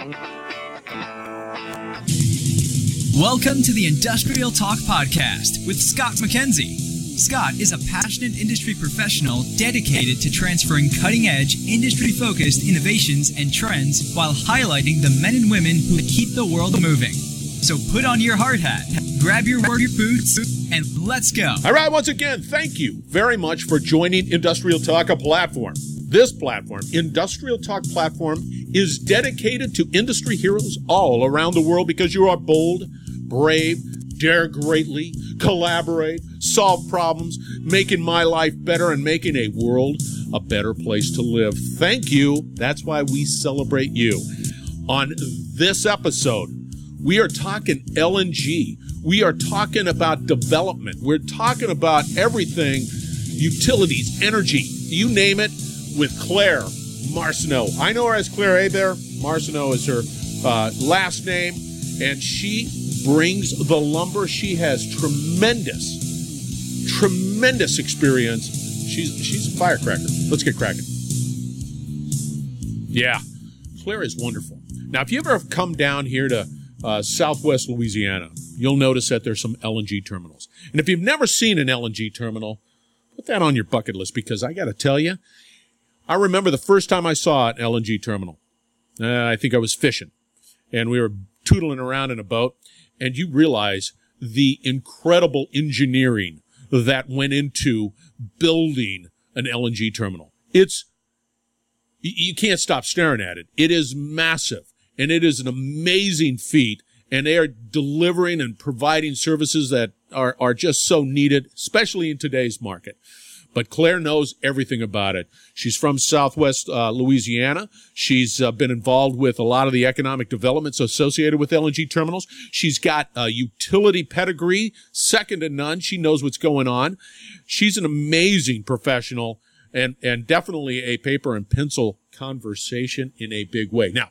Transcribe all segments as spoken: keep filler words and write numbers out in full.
Welcome to the Industrial Talk Podcast with Scott McKenzie. Scott is a passionate industry professional dedicated to transferring cutting-edge, industry-focused innovations and trends while highlighting the men and women who keep the world moving. So put on your hard hat, grab your warrior boots, and let's go. All right, once again, thank you very much for joining Industrial Talk, a platform. This platform, Industrial Talk Platform, is dedicated to industry heroes all around the world because you are bold, brave, dare greatly, collaborate, solve problems, making my life better and making a world a better place to live. Thank you. That's why we celebrate you. On this episode, we are talking L N G. We are talking about development. We're talking about everything, utilities, energy, you name it, with Claire Marcineau. I know her as Claire Hebert. Marcineau is her uh, last name, and she brings the lumber. She has tremendous, tremendous experience. She's she's a firecracker. Let's get cracking. Yeah, Claire is wonderful. Now, if you ever come down here to uh, Southwest Louisiana, you'll notice that there's some L N G terminals. And if you've never seen an L N G terminal, put that on your bucket list, because I got to tell you, I remember the first time I saw an L N G terminal. Uh, I think I was fishing, and we were tootling around in a boat, and you realize the incredible engineering that went into building an L N G terminal. It's, you can't stop staring at it. It is massive, and it is an amazing feat, and they are delivering and providing services that are, are just so needed, especially in today's market. But Claire knows everything about it. She's from Southwest uh, Louisiana. She's uh, been involved with a lot of the economic developments associated with L N G terminals. She's got a utility pedigree, second to none. She knows what's going on. She's an amazing professional and, and definitely a paper and pencil conversation in a big way. Now,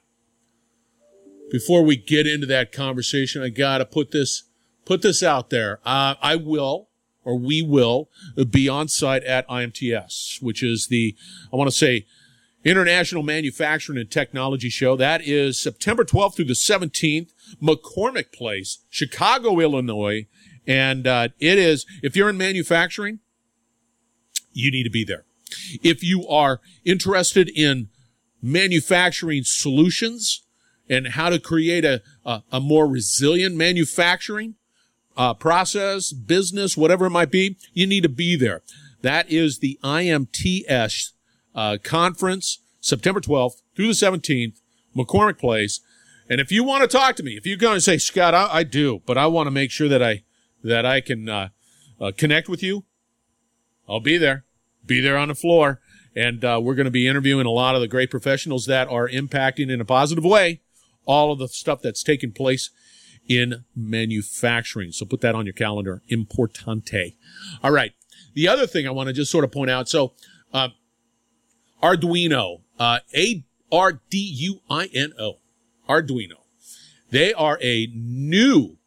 before we get into that conversation, I got to put this, put this out there. Uh, I will... or we will be on site at I M T S, which is the, I want to say, International Manufacturing and Technology Show. That is September twelfth through the seventeenth, McCormick Place, Chicago, Illinois. And uh, it is, if you're in manufacturing, you need to be there. If you are interested in manufacturing solutions and how to create a, a, a more resilient manufacturing, Uh, process, business, whatever it might be, you need to be there. That is the I M T S uh, conference, September twelfth through the seventeenth, McCormick Place. And if you want to talk to me, if you're going to say, Scott, I, I do, but I want to make sure that I that I can uh, uh, connect with you, I'll be there. Be there on the floor. And uh, we're going to be interviewing a lot of the great professionals that are impacting in a positive way all of the stuff that's taking place in manufacturing. So put that on your calendar. Importante. All right. The other thing I want to just sort of point out. So, uh, Arduino, uh, A R D U I N O, Arduino. They are a new,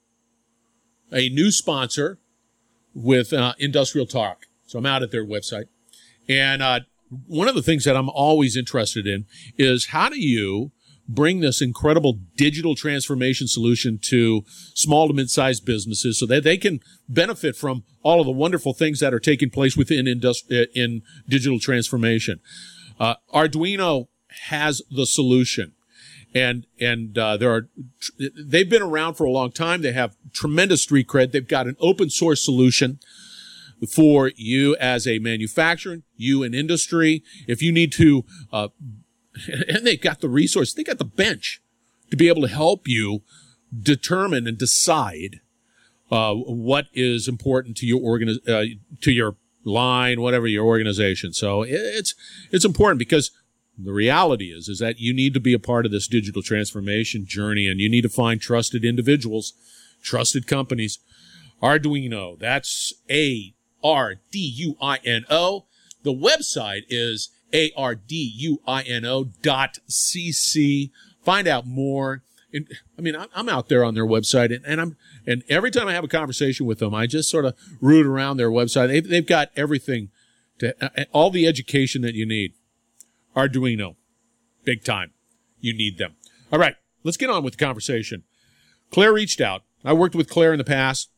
a new sponsor with, uh, Industrial Talk. So I'm out at their website. And, uh, one of the things that I'm always interested in is how do you bring this incredible digital transformation solution to small to mid-sized businesses so that they can benefit from all of the wonderful things that are taking place within industri- in digital transformation. Uh, Arduino has the solution. And, and, uh, there are, they've been around for a long time. They have tremendous street cred. They've got an open source solution for you as a manufacturer, you in industry. If you need to, uh, and they got the resource, they got the bench to be able to help you determine and decide uh, what is important to your organi- uh, to your line, whatever your organization. So it's it's important because the reality is is that you need to be a part of this digital transformation journey, and you need to find trusted individuals, trusted companies. Arduino, that's A R D U I N O. The website is A R D U I N O dot C C. Find out more. And, I mean, I'm out there on their website, and, and I'm and every time I have a conversation with them, I just sort of root around their website. They've, they've got everything, to uh, all the education that you need. Arduino, big time. You need them. All right, let's get on with the conversation. Claire reached out. I worked with Claire in the past,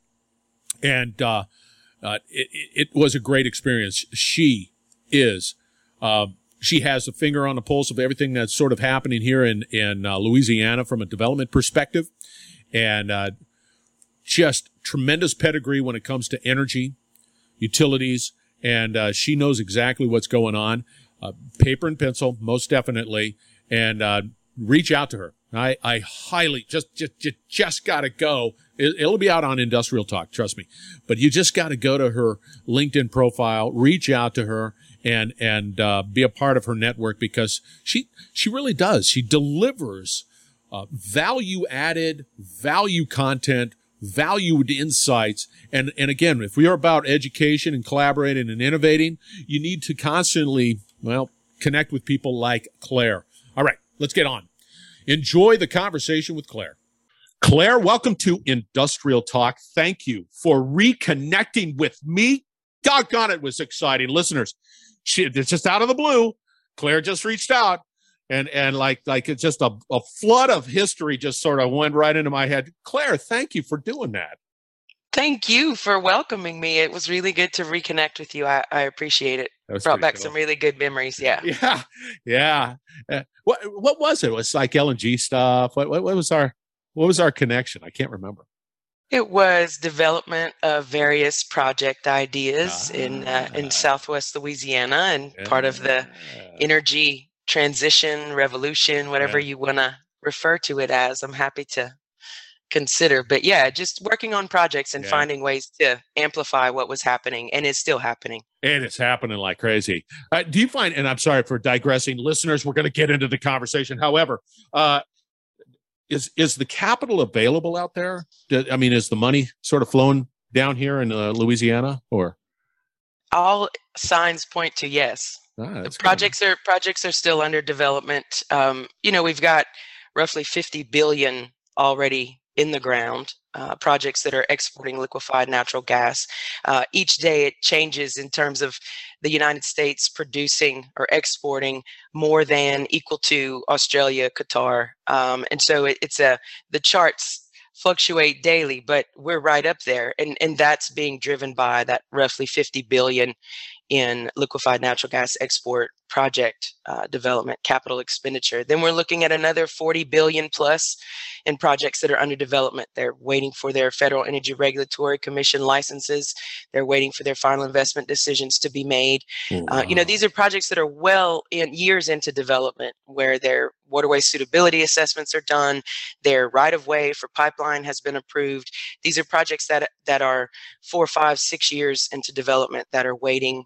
and uh, uh, it, it was a great experience. She is, uh, she has a finger on the pulse of everything that's sort of happening here in, in uh, Louisiana from a development perspective, and uh, just tremendous pedigree when it comes to energy, utilities, and uh, she knows exactly what's going on. Uh, paper and pencil, most definitely, and uh, reach out to her. I, I highly just just just, just got to go. It, it'll be out on Industrial Talk, trust me. But you just got to go to her LinkedIn profile, reach out to her, and and uh, be a part of her network, because she she really does. She delivers uh, value added, value content, valued insights. And and again, if we are about education and collaborating and innovating, you need to constantly, well, connect with people like Claire. All right, let's get on. Enjoy the conversation with Claire. Claire, welcome to Industrial Talk. Thank you for reconnecting with me. Doggone, it was exciting. Listeners, she, it's just out of the blue. Claire just reached out, and and like like it's just a, a flood of history just sort of went right into my head. Claire, thank you for doing that. Thank you for welcoming me. It was really good to reconnect with you. I, I appreciate it. Brought back cool. some really good memories. Yeah. Yeah. Yeah. Uh, what what was it? It was like L N G stuff. What, what what was our what was our connection? I can't remember. It was development of various project ideas ah, in uh, in Southwest Louisiana, and yeah. part of the energy transition, revolution, whatever yeah. you want to refer to it as. I'm happy to consider, but yeah, just working on projects and yeah. finding ways to amplify what was happening and is still happening. And it's happening like crazy. Uh, do you find, and I'm sorry for digressing, listeners, we're going to get into the conversation. However, uh, is is the capital available out there? Do, I mean, is the money sort of flowing down here in uh, Louisiana, or? All signs point to yes. Ah, the projects good. are projects are still under development. Um, you know, we've got roughly fifty billion already in the ground, uh, projects that are exporting liquefied natural gas. Uh, each day it changes in terms of the United States producing or exporting more than equal to Australia, Qatar. Um, and so it, it's a, the charts fluctuate daily, but we're right up there. And, and that's being driven by that roughly fifty billion in liquefied natural gas export project uh, development capital expenditure. Then we're looking at another forty billion plus in projects that are under development. They're waiting for their Federal Energy Regulatory Commission licenses. They're waiting for their final investment decisions to be made. Oh, wow. uh, you know, these are projects that are well in years into development, where their waterway suitability assessments are done, their right-of-way for pipeline has been approved. These are projects that that are four, five, six years into development that are waiting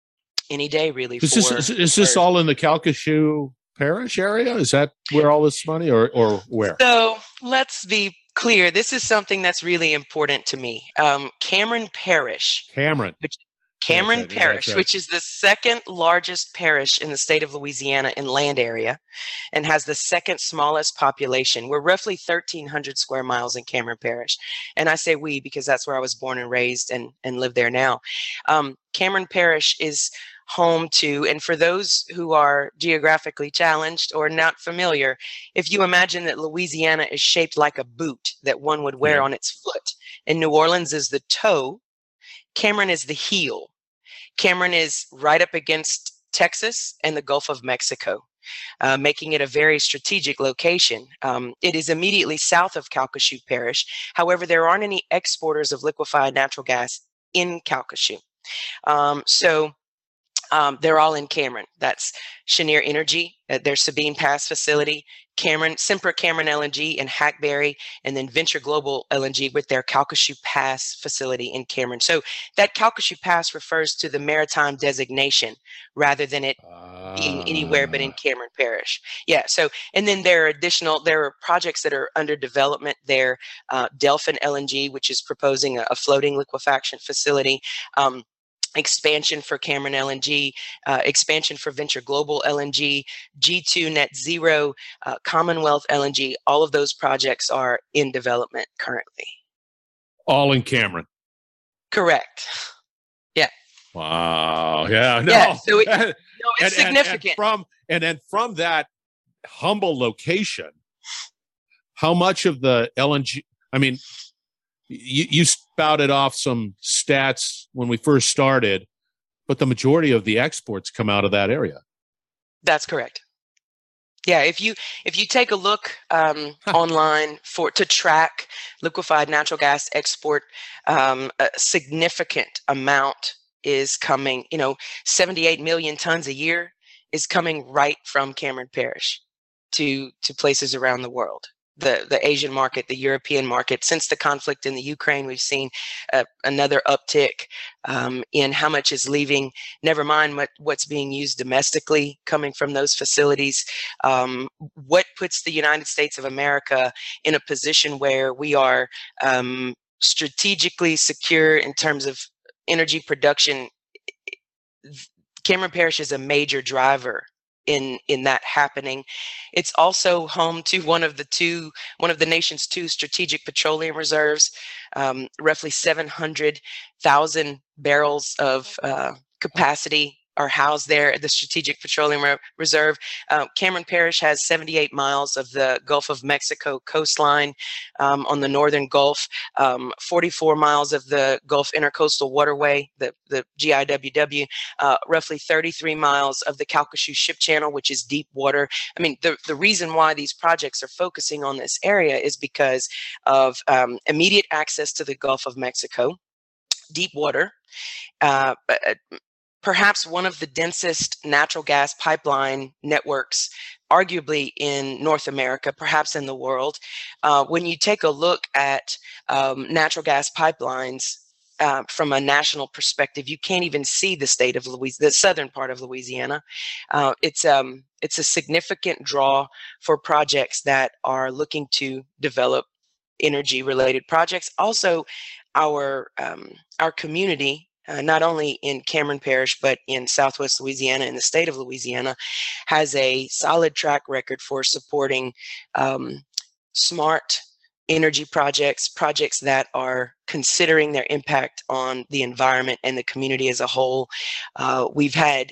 any day, really. Is this, is, is this all in the Calcasieu Parish area? Is that where all this money, or, or where? So let's be clear. This is something that's really important to me. Um, Cameron Parish. Cameron. Which, Cameron right, Parish, right. which is the second largest parish in the state of Louisiana in land area, and has the second smallest population. We're roughly thirteen hundred square miles in Cameron Parish. And I say we because that's where I was born and raised and, and live there now. Um, Cameron Parish is home to, and for those who are geographically challenged or not familiar, if you imagine that Louisiana is shaped like a boot that one would wear yeah. on its foot, and New Orleans is the toe, Cameron is the heel. Cameron is right up against Texas and the Gulf of Mexico, uh, making it a very strategic location. Um, it is immediately south of Calcasieu Parish. However, there aren't any exporters of liquefied natural gas in Calcasieu. Um, so Um, they're all in Cameron. That's Cheniere Energy at their Sabine Pass facility, Cameron, Sempra Cameron L N G in Hackberry, and then Venture Global L N G with their Calcasieu Pass facility in Cameron. So that Calcasieu Pass refers to the maritime designation rather than it uh, being anywhere but in Cameron Parish. Yeah. So, and then there are additional, there are projects that are under development there. Uh, Delphin L N G, which is proposing a, a floating liquefaction facility. Um, expansion for Cameron L N G, uh, expansion for Venture Global L N G, G two Net Zero, uh, Commonwealth L N G. All of those projects are in development currently. All in Cameron. Correct. Yeah. Wow. Yeah. No. Yeah, so it, no, it's and, significant. And, and from and then from that humble location, how much of the L N G, I mean, you, you spouted off some stats when we first started, but the majority of the exports come out of that area. That's correct. Yeah, if you if you take a look um, online for to track liquefied natural gas export, um, a significant amount is coming. You know, seventy-eight million tons a year is coming right from Cameron Parish to to places around the world. The the Asian market, the European market. Since the conflict in the Ukraine, we've seen uh, another uptick um, in how much is leaving. Never mind what, what's being used domestically coming from those facilities. Um, what puts the United States of America in a position where we are um, strategically secure in terms of energy production? Cameron Parish is a major driver in in that happening. It's also home to one of the two one of the nation's two strategic petroleum reserves. Um, roughly seven hundred thousand barrels of uh, capacity are housed there at the Strategic Petroleum Re- Reserve. Uh, Cameron Parish has seventy-eight miles of the Gulf of Mexico coastline um, on the northern Gulf, um, forty-four miles of the Gulf Intercoastal Waterway, the, the G I W W, uh, roughly thirty-three miles of the Calcasieu Ship Channel, which is deep water. I mean, the, the reason why these projects are focusing on this area is because of um, immediate access to the Gulf of Mexico, deep water, uh, perhaps one of the densest natural gas pipeline networks, arguably in North America, perhaps in the world. Uh, when you take a look at um, natural gas pipelines uh, from a national perspective, you can't even see the state of Louisiana, the southern part of Louisiana. Uh, it's um, it's a significant draw for projects that are looking to develop energy-related projects. Also, our um, our community, Uh, not only in Cameron Parish, but in Southwest Louisiana and the state of Louisiana, has a solid track record for supporting um, smart energy projects, projects that are considering their impact on the environment and the community as a whole. Uh, we've had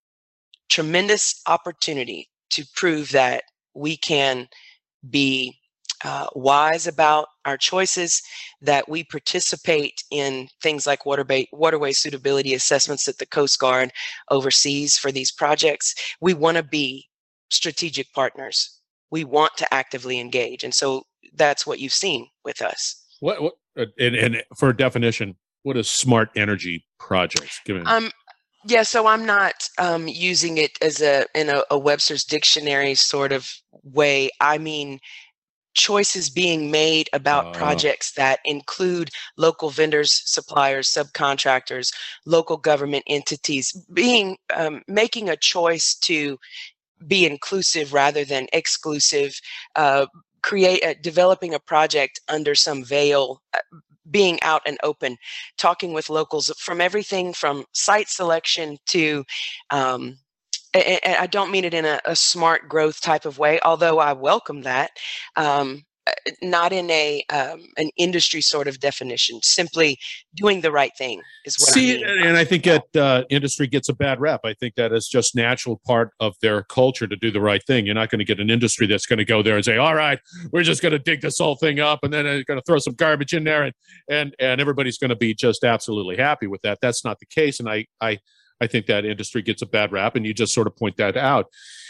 tremendous opportunity to prove that we can be Uh, wise about our choices, that we participate in things like waterway, waterway suitability assessments that the Coast Guard oversees for these projects. We want to be strategic partners. We want to actively engage. And so that's what you've seen with us. What, what and, and for a definition, what is smart energy projects? Given Um, yeah, so I'm not um, using it as a in a, a Webster's dictionary sort of way. I mean, choices being made about uh, projects that include local vendors, suppliers, subcontractors, local government entities, being um, making a choice to be inclusive rather than exclusive, uh, create a, developing a project under some veil, uh, being out and open, talking with locals from everything from site selection to um, and I don't mean it in a, a smart growth type of way, although I welcome that, um, not in a um, an industry sort of definition. Simply doing the right thing is what See, I mean. And I think that uh, industry gets a bad rep. I think that is just natural part of their culture to do the right thing. You're not going to get an industry that's going to go there and say, all right, we're just going to dig this whole thing up and then they're going to throw some garbage in there and and, and everybody's going to be just absolutely happy with that. That's not the case. And I I I think that industry gets a bad rap, and you just sort of point that out.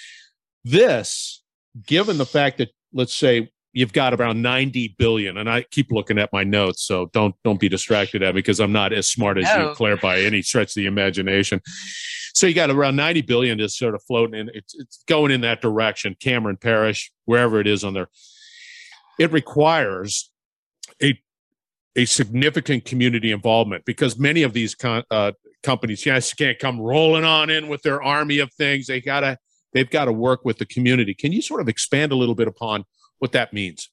This, given the fact that, let's say, you've got around ninety billion, and I keep looking at my notes, so don't don't be distracted at me because I'm not as smart as no. you, Claire, by any stretch of the imagination. So you got around ninety billion just sort of floating in. It's, it's going in that direction. Cameron Parish, wherever it is on there, it requires a a significant community involvement because many of these con, uh, companies, yes, can't come rolling on in with their army of things. They gotta, they've got to work with the community. Can you sort of expand a little bit upon what that means?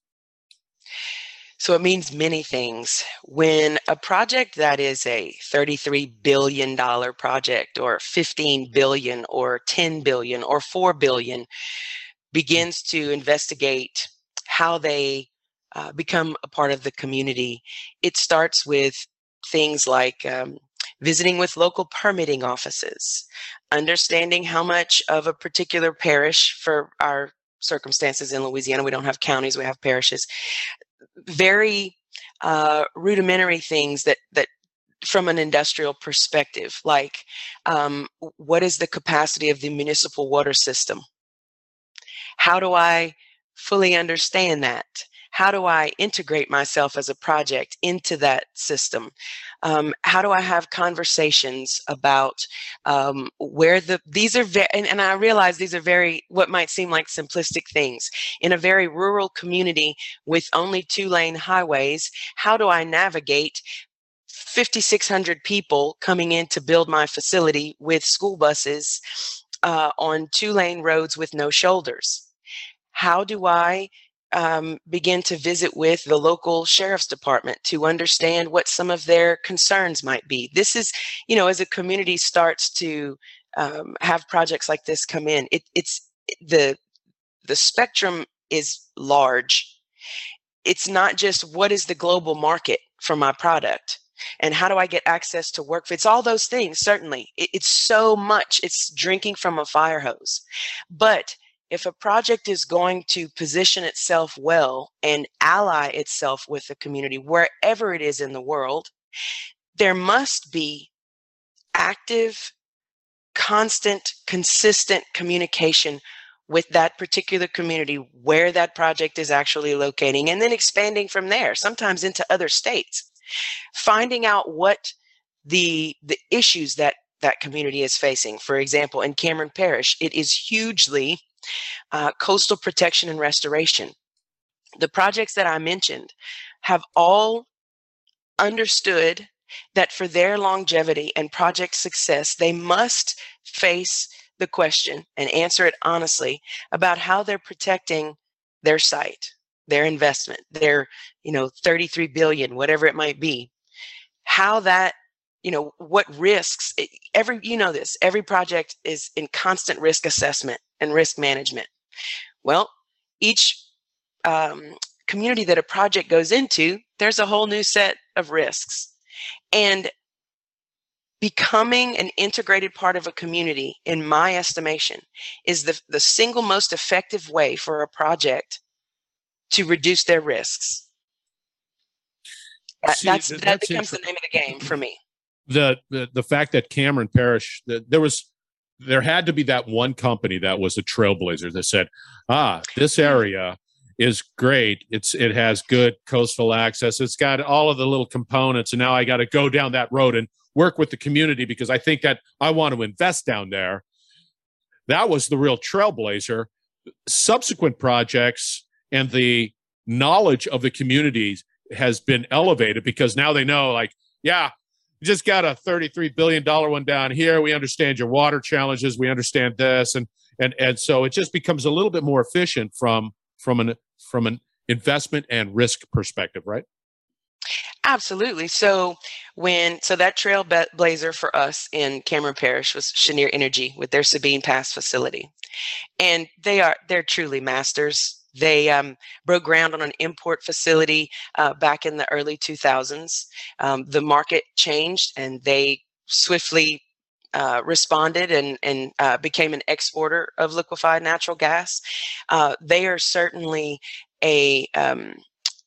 So it means many things. When a project that is a thirty-three billion dollars project or fifteen billion dollars or ten billion dollars or four billion dollars begins to investigate how they uh, become a part of the community, it starts with things like um, visiting with local permitting offices, understanding how much of a particular parish, for our circumstances in Louisiana. We don't have counties, we have parishes. Very uh, rudimentary things that, that from an industrial perspective, like um, what is the capacity of the municipal water system? How do I fully understand that? How do I integrate myself as a project into that system? Um, how do I have conversations about um, where the, these are, ve- and, and I realize these are very, what might seem like simplistic things. In a very rural community with only two lane highways, how do I navigate fifty-six hundred people coming in to build my facility with school buses uh, on two lane roads with no shoulders? How do I um, begin to visit with the local sheriff's department to understand what some of their concerns might be? This is, you know, as a community starts to um, have projects like this come in, it, it's the, the spectrum is large. It's not just what is the global market for my product and how do I get access to work? It's all those things, certainly. It, it's so much. It's drinking from a fire hose. But if a project is going to position itself well and ally itself with the community, wherever it is in the world, there must be active, constant, consistent communication with that particular community where that project is actually locating, and then expanding from there, sometimes into other states, finding out what the the issues that that community is facing. For example, in Cameron Parish, it is hugely uh, coastal protection and restoration. The projects that I mentioned have all understood that for their longevity and project success, they must face the question and answer it honestly about how they're protecting their site, their investment, their, you know, thirty-three billion, whatever it might be, how that, you know, what risks, every, you know, this, every project is in constant risk assessment and risk management. Well, each um, community that a project goes into, there's a whole new set of risks. And becoming an integrated part of a community, in my estimation, is the, the single most effective way for a project to reduce their risks. That, See, that's, that, that that's becomes the name of the game for me. The, the the fact that Cameron Parish, that there was, there had to be that one company that was a trailblazer that said, ah, this area is great. It's it has good coastal access. It's got all of the little components, and now I got to go down that road and work with the community because I think that I want to invest down there. That was the real trailblazer. Subsequent projects and the knowledge of the communities has been elevated because now they know, like, yeah, you just got a thirty-three billion dollars one down here. We understand your water challenges. We understand this. And, and, and so it just becomes a little bit more efficient from, from an, from an investment and risk perspective, right? Absolutely. So when, so that trailblazer for us in Cameron Parish was Cheniere Energy with their Sabine Pass facility. And they are, they're truly masters. They um, broke ground on an import facility uh, back in the early two thousands. Um, the market changed and they swiftly uh, responded and, and uh, became an exporter of liquefied natural gas. Uh, they are certainly a, um,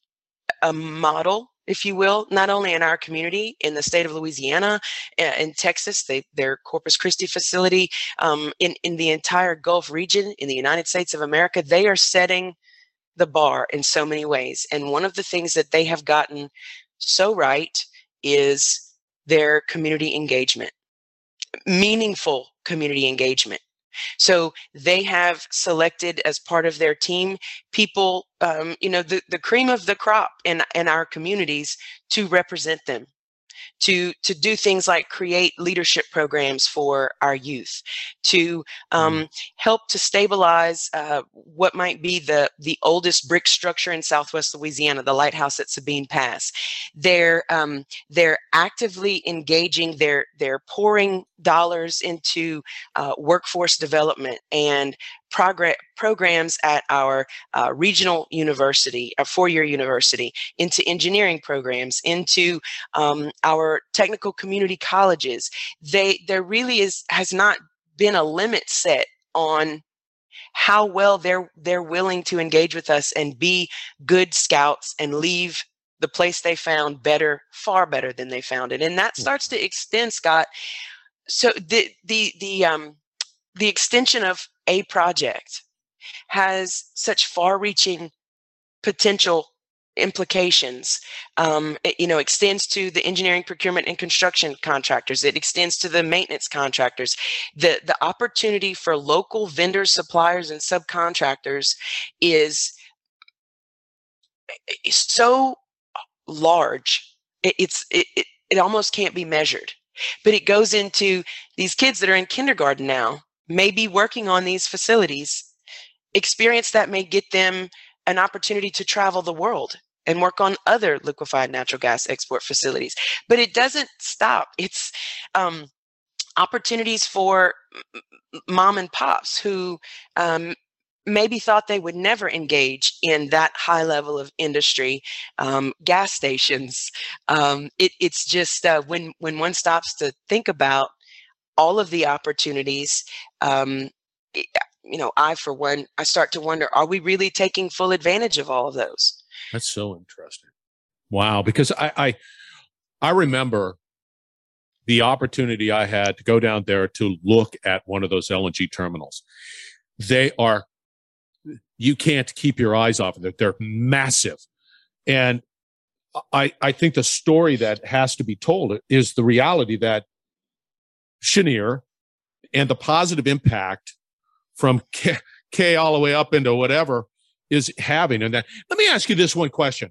a model, if you will, not only in our community, in the state of Louisiana, in Texas, they, their Corpus Christi facility, um, in, in the entire Gulf region, in the United States of America, they are setting the bar in so many ways. And one of the things that they have gotten so right is their community engagement, meaningful community engagement. So they have selected as part of their team people, um, you know, the, the cream of the crop in, in our communities to represent them, to, to do things like create leadership programs for our youth, to um, mm. help to stabilize uh, what might be the, the oldest brick structure in Southwest Louisiana, the lighthouse at Sabine Pass. They're, um, they're actively engaging, they're, they're pouring dollars into uh, workforce development and progress programs at our uh, regional university, a four-year university, into engineering programs, into um, our technical community colleges. They, there really is has not been a limit set on how well they're they're willing to engage with us and be good scouts and leave the place they found better, far better than they found it. And that starts to extend, Scott. So the the the um the extension of a project has such far-reaching potential implications. Um, it, you know, extends to the engineering, procurement, and construction contractors. It extends to the maintenance contractors. The the opportunity for local vendors, suppliers, and subcontractors is, is so large. It, it's it, it it almost can't be measured. But it goes into these kids that are in kindergarten now, maybe working on these facilities, experience that may get them an opportunity to travel the world and work on other liquefied natural gas export facilities. But it doesn't stop. It's um, opportunities for mom and pops who um, maybe thought they would never engage in that high level of industry, um, gas stations. Um, it, it's just uh, when, when one stops to think about all of the opportunities, um, it, you know, I, for one, I start to wonder, are we really taking full advantage of all of those? That's so interesting. Wow. Because I, I, I remember the opportunity I had to go down there to look at one of those L N G terminals. They are, you can't keep your eyes off of it. They're massive. And I, I think the story that has to be told is the reality that Cheniere and the positive impact from K, K all the way up into whatever is having. And that, let me ask you this one question.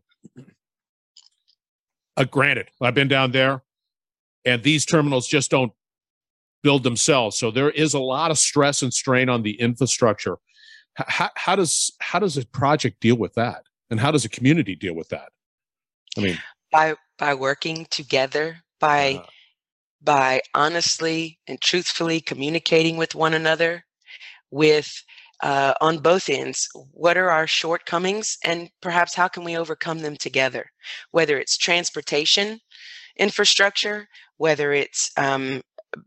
Uh, granted, I've been down there, and these terminals just don't build themselves. So there is a lot of stress and strain on the infrastructure. How, how does how does a project deal with that, and how does a community deal with that? I mean, by by working together, by uh, by honestly and truthfully communicating with one another, with uh, on both ends. What are our shortcomings, and perhaps how can we overcome them together? Whether it's transportation infrastructure, whether it's um,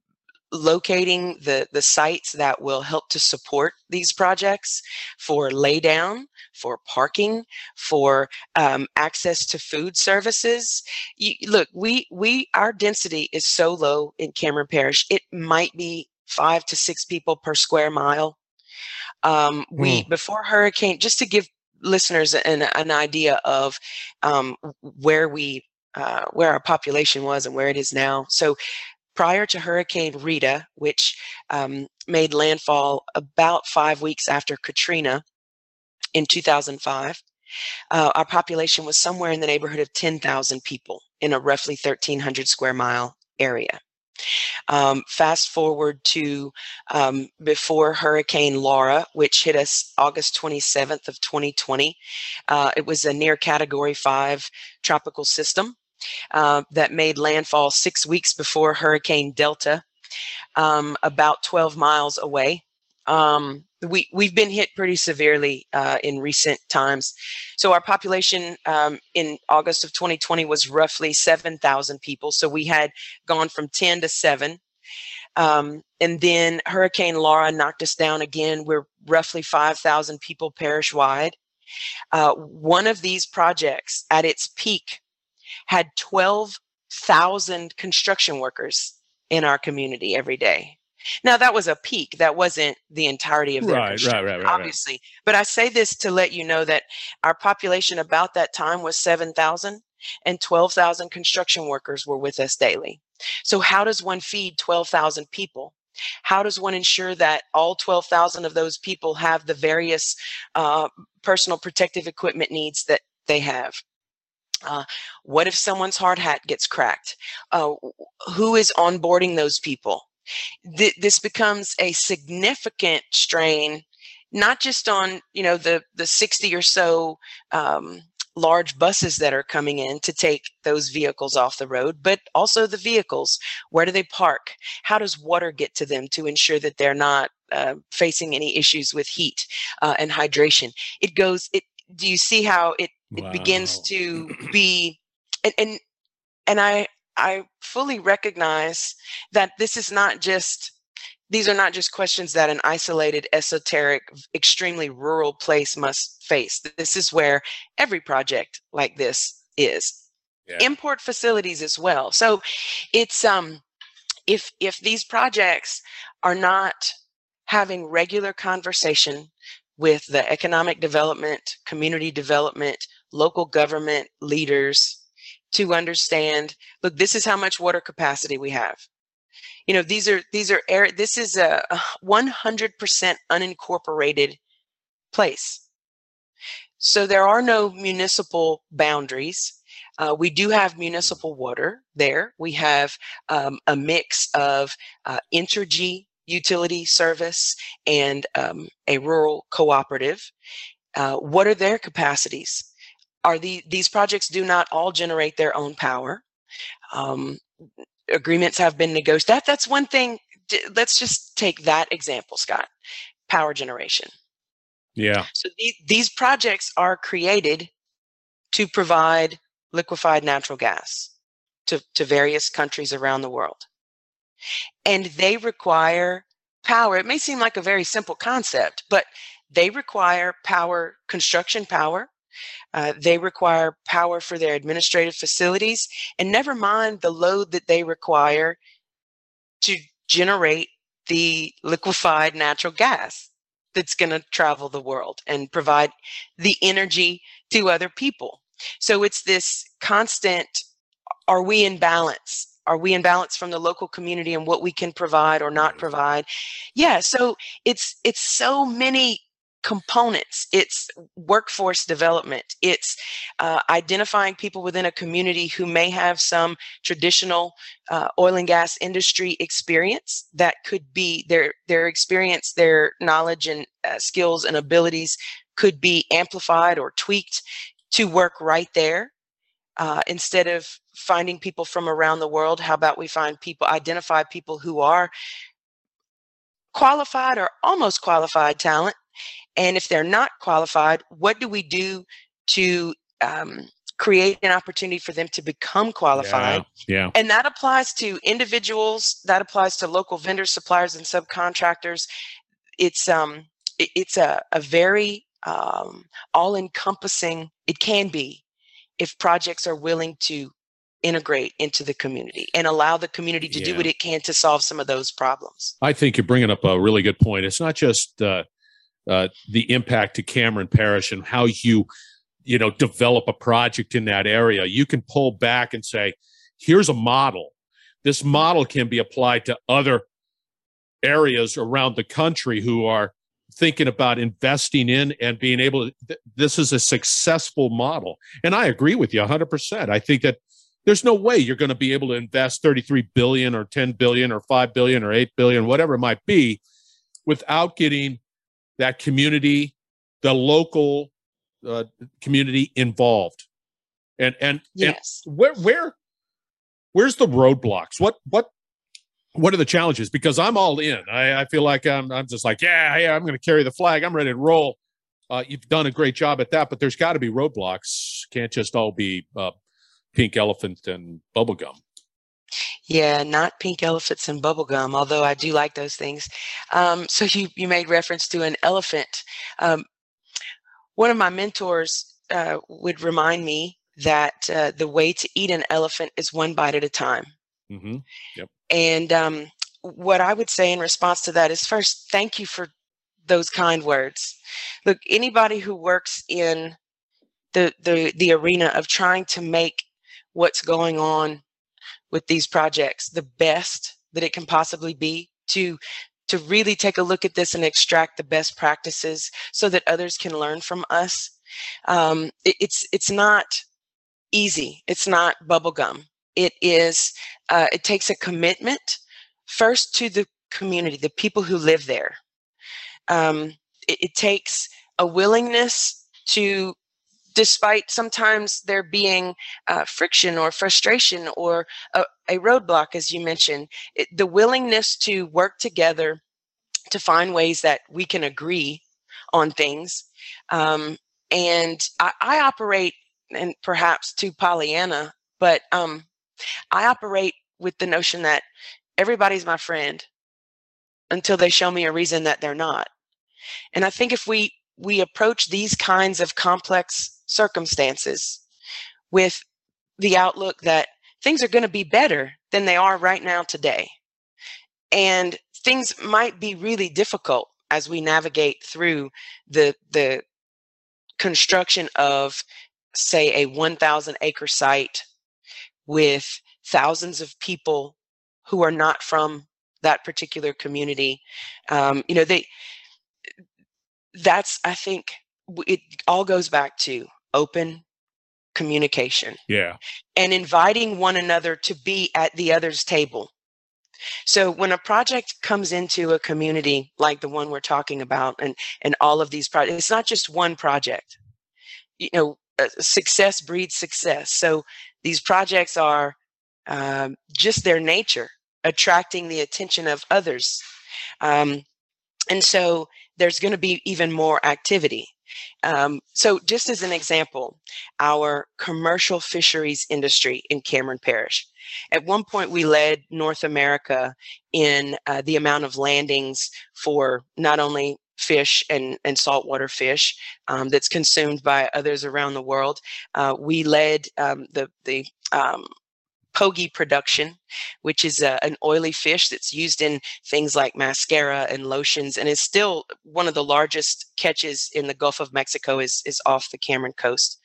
locating the, the sites that will help to support these projects for laydown, for parking, for um, access to food services. You, look, we we our density is so low in Cameron Parish. It might be five to six people per square mile. Um, we mm. before hurricane, just to give listeners an, an idea of um, where we uh, where our population was and where it is now. So prior to Hurricane Rita, which um, made landfall about five weeks after Katrina in two thousand five, uh, our population was somewhere in the neighborhood of ten thousand people in a roughly thirteen hundred square mile area. Um, fast forward to um, before Hurricane Laura, which hit us August twenty-seventh of twenty twenty. Uh, it was a near Category five tropical system uh, that made landfall six weeks before Hurricane Delta, um, about twelve miles away. Um, we, we've been hit pretty severely uh, in recent times. So our population um, in August of twenty twenty was roughly seven thousand people. So we had gone from ten to seven. Um, and then Hurricane Laura knocked us down again. We're roughly five thousand people parish-wide. Uh, one of these projects at its peak had twelve thousand construction workers in our community every day. Now, that was a peak. That wasn't the entirety of their right, construction, right, right, right, obviously. Right. But I say this to let you know that our population about that time was seven thousand, and twelve thousand construction workers were with us daily. So how does one feed twelve thousand people? How does one ensure that all twelve thousand of those people have the various uh, personal protective equipment needs that they have? Uh, what if someone's hard hat gets cracked? Uh, who is onboarding those people? Th- this becomes a significant strain, not just on, you know, the, the sixty or so um, large buses that are coming in to take those vehicles off the road, but also the vehicles. Where do they park? How does water get to them to ensure that they're not uh, facing any issues with heat uh, and hydration? It goes, it, do you see how it, it wow. begins to be, and, and, and I, I fully recognize that this is not just these are not just questions that an isolated, esoteric, extremely rural place must face. This is where every project like this is. Yeah. Import facilities as well. So it's um, if if these projects are not having regular conversation with the economic development, community development, local government leaders to understand, look, this is how much water capacity we have. You know, these are, these are, air, this is a one hundred percent unincorporated place. So there are no municipal boundaries. Uh, we do have municipal water there. We have um, a mix of uh, Entergy utility service and um, a rural cooperative. Uh, what are their capacities? Are the, these projects do not all generate their own power. Um, agreements have been negotiated. That, that's one thing. Let's just take that example, Scott. Power generation. Yeah. So the, these projects are created to provide liquefied natural gas to, to various countries around the world. And they require power. It may seem like a very simple concept, but they require power, construction power. Uh, they require power for their administrative facilities, and never mind the load that they require to generate the liquefied natural gas that's going to travel the world and provide the energy to other people. So it's this constant, are we in balance? Are we in balance from the local community and what we can provide or not provide? Yeah, so it's it's so many components. It's workforce development. It's uh, identifying people within a community who may have some traditional uh, oil and gas industry experience that could be their their experience, their knowledge and uh, skills and abilities could be amplified or tweaked to work right there. Uh, instead of finding people from around the world, how about we find people, identify people who are qualified or almost qualified talent? And if they're not qualified, what do we do to um, create an opportunity for them to become qualified? Yeah, yeah. And that applies to individuals, that applies to local vendors, suppliers, and subcontractors. It's um, it, it's a, a very um, all-encompassing, it can be, if projects are willing to integrate into the community and allow the community to yeah. do what it can to solve some of those problems. I think you're bringing up a really good point. It's not just uh, uh, the impact to Cameron Parish and how you, you know, develop a project in that area. You can pull back and say, here's a model. This model can be applied to other areas around the country who are thinking about investing in and being able to, th- this is a successful model. And I agree with you one hundred percent. I think that there's no way you're going to be able to invest thirty-three billion dollars or ten billion dollars or five billion dollars or eight billion dollars, whatever it might be, without getting that community, the local uh, community involved. And, and, yes. and where, where, where's the roadblocks? What, what, What are the challenges? Because I'm all in. I, I feel like I'm, I'm just like, yeah, yeah, I'm going to carry the flag. I'm ready to roll. Uh, you've done a great job at that, but there's got to be roadblocks. Can't just all be uh, pink elephant and bubblegum. Yeah, not pink elephants and bubblegum, although I do like those things. Um, so you, you made reference to an elephant. Um, one of my mentors uh, would remind me that uh, the way to eat an elephant is one bite at a time. Mm-hmm. Yep. And um, what I would say in response to that is, first, thank you for those kind words. Look, anybody who works in the, the, the arena of trying to make what's going on with these projects the best that it can possibly be, to, to really take a look at this and extract the best practices so that others can learn from us. Um, it, it's, it's not easy. It's not bubblegum. It is, uh, it takes a commitment first to the community, the people who live there. Um, it, it takes a willingness to, despite sometimes there being uh, friction or frustration or a, a roadblock, as you mentioned, it, the willingness to work together to find ways that we can agree on things. Um, and I, I operate, and perhaps too Pollyanna, but um, I operate with the notion that everybody's my friend. until they show me a reason that they're not. And I think if we, we approach these kinds of complex circumstances with the outlook that things are going to be better than they are right now today, and things might be really difficult as we navigate through the, the construction of, say, a one thousand acre site with thousands of people who are not from that particular community. Um, you know, they, that's, I think it all goes back to open communication. Yeah. And inviting one another to be at the other's table. So when a project comes into a community like the one we're talking about, and, and all of these projects, it's not just one project. You know, uh, success breeds success. So these projects are um, just their nature, attracting the attention of others. Um, and so there's going to be even more activity. Um, so just as an example, our commercial fisheries industry in Cameron Parish, at one point we led North America in uh, the amount of landings for not only fish and, and saltwater fish um, that's consumed by others around the world. Uh, we led um, the, the um, pogie production, which is a, an oily fish that's used in things like mascara and lotions, and is still one of the largest catches in the Gulf of Mexico is, is off the Cameron coast.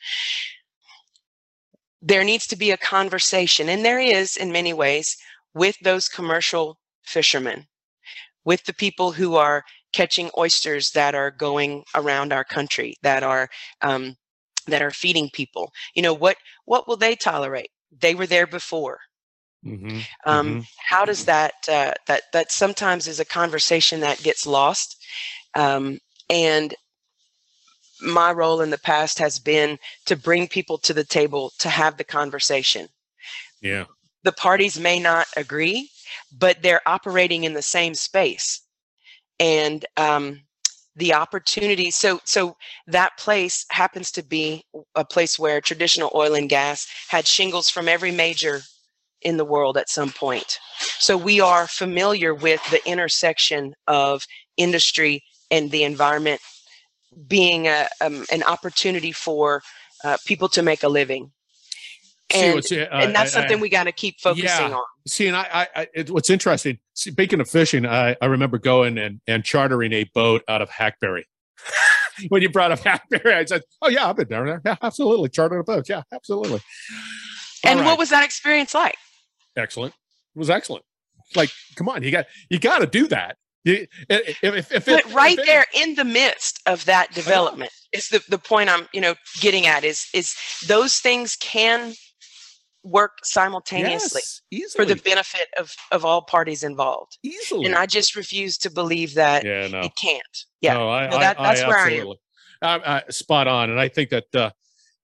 There needs to be a conversation, and there is in many ways, with those commercial fishermen, with the people who are catching oysters that are going around our country, that are um, that are feeding people. You know, what what will they tolerate? They were there before. Mm-hmm. Um, mm-hmm. How does that uh, that that sometimes is a conversation that gets lost, um, and my role in the past has been to bring people to the table to have the conversation. Yeah, the parties may not agree, but they're operating in the same space, and um, the opportunity. So, so that place happens to be a place where traditional oil and gas had shingles from every major in the world at some point. So we are familiar with the intersection of industry and the environment being a, um, an opportunity for uh, people to make a living. And, See, uh, and that's I, something I, we got to keep focusing yeah. on. See, and I, I it, what's interesting, speaking of fishing, I, I remember going and, and chartering a boat out of Hackberry. When you brought up Hackberry, I said, oh, yeah, I've been down there. Yeah, absolutely. Chartered a boat. Yeah, absolutely. All and right. What was that experience like? Excellent. It was excellent. Like, come on, you got you got to do that. You, if, if, if but it, right if it, there in the midst of that development is the, the point I'm, you know, getting at is is those things can work simultaneously yes, for the benefit of, of all parties involved. Easily. And I just refuse to believe that yeah, no. it can't. Yeah, no, I, no, that, I, that's I where absolutely. I am. I, I, spot on. And I think that uh,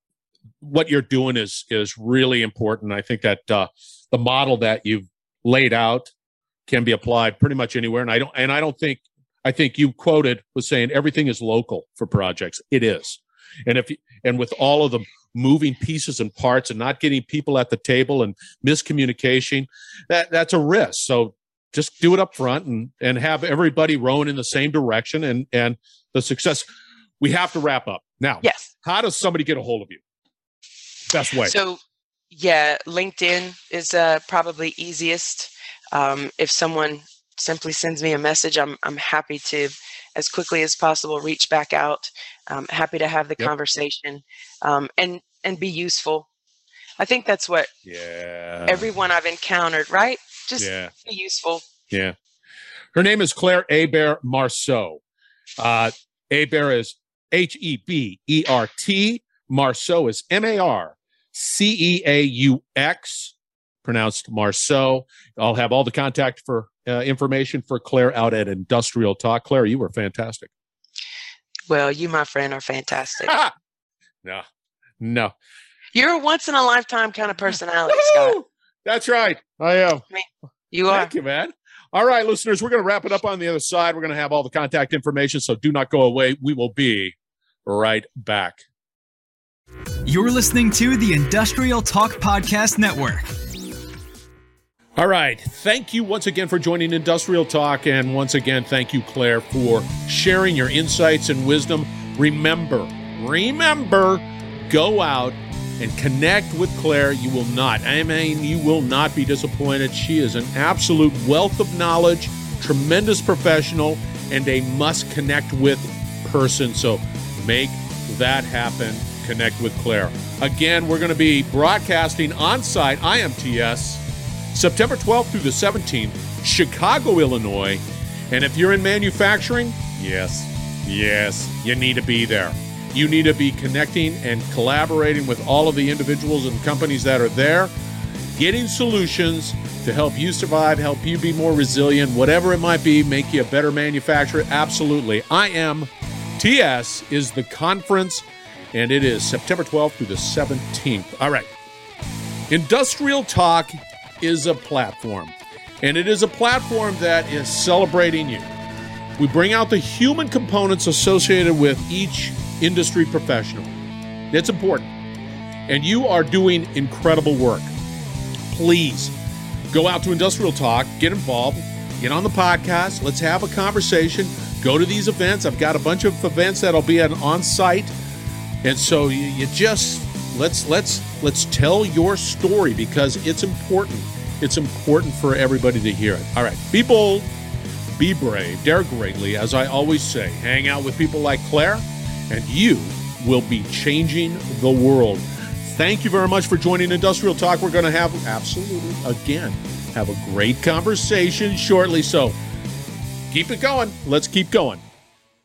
what you're doing is is really important. I think that uh, the model that you've laid out can be applied pretty much anywhere. And I don't, and I don't think, I think you quoted was saying everything is local for projects. It is. And if, and with all of the moving pieces and parts and not getting people at the table and miscommunication, that that's a risk. So just do it up front and, and have everybody rowing in the same direction and, and the success. We have to wrap up now. Yes. How does somebody get a hold of you? Best way. So yeah, LinkedIn is uh, probably easiest. Um, if someone simply sends me a message, I'm I'm happy to, as quickly as possible, reach back out. I'm happy to have the yep. conversation um, and and be useful. I think that's what yeah. everyone I've encountered, right? Just yeah. be useful. Yeah. Her name is Claire Hebert Marceau. Uh, Hebert is H E B E R T. Marceau is M A R C E A U X. Pronounced Marceau. I'll have all the contact for uh, information for Claire out at Industrial Talk. Claire, you were fantastic. Well, you, my friend, are fantastic. no, no. You're a once in a lifetime kind of personality, Woo-hoo! Scott. That's right. I am. I mean, you are. Thank you, man. All right, listeners, we're going to wrap it up on the other side. We're going to have all the contact information, so do not go away. We will be right back. You're listening to the Industrial Talk Podcast Network. All right. Thank you once again for joining Industrial Talk. And once again, thank you, Claire, for sharing your insights and wisdom. Remember, remember, go out and connect with Claire. You will not, I mean, you will not be disappointed. She is an absolute wealth of knowledge, tremendous professional, and a must connect with person. So make that happen. Connect with Claire. Again, we're going to be broadcasting on site, I M T S, September twelfth through the seventeenth, Chicago, Illinois. And if you're in manufacturing, yes, yes, you need to be there. You need to be connecting and collaborating with all of the individuals and companies that are there, getting solutions to help you survive, help you be more resilient, whatever it might be, make you a better manufacturer. Absolutely. I M T S is the conference, and it is September twelfth through the seventeenth. All right. Industrial Talk is a platform, and it is a platform that is celebrating you. We bring out the human components associated with each industry professional. It's important. And you are doing incredible work. Please go out to Industrial Talk, get involved, get on the podcast. Let's have a conversation. Go to these events. I've got a bunch of events that'll be on site. And so you, you just let's let's let's tell your story, because it's important. It's important for everybody to hear it. All right. Be bold, be brave, dare greatly. As I always say, hang out with people like Claire, and you will be changing the world. Thank you very much for joining Industrial Talk. We're going to have, absolutely, again, have a great conversation shortly. So keep it going. Let's keep going.